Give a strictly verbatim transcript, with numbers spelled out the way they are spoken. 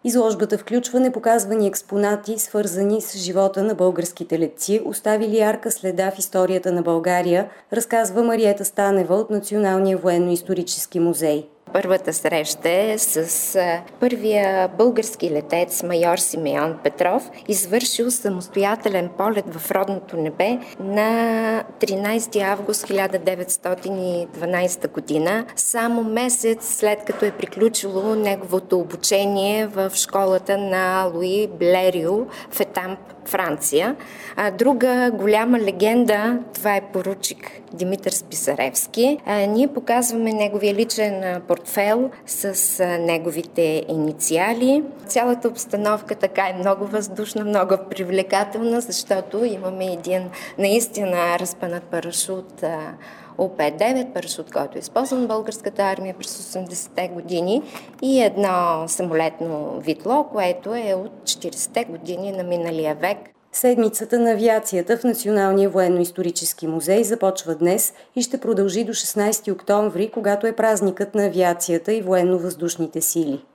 Изложбата включва непоказвани експонати, свързани с живота на българските летци, оставили ярка следа в историята на България, разказва Мариета Станева от Националния военно-исторически музей. Първата среща е с първия български летец майор Симеон Петров, извършил самостоятелен полет в родното небе на тринайсети август хиляда деветстотин и дванайсета година, само месец след като е приключило неговото обучение в школата на Луи Блерио в Етамп, Франция. А друга голяма легенда, това е поручик Димитър Списаревски. А, ние показваме неговия личен портфел с а, неговите инициали. Цялата обстановка така е много въздушна, много привлекателна, защото имаме един наистина разпънат парашут а, О П девет, парашут, който е използван в българската армия през осемдесетте години, и едно самолетно витло, което е от четиридесетте години на миналия век. Седмицата на авиацията в Националния военно-исторически музей започва днес и ще продължи до шестнайсети октомври, когато е празникът на авиацията и военно-въздушните сили.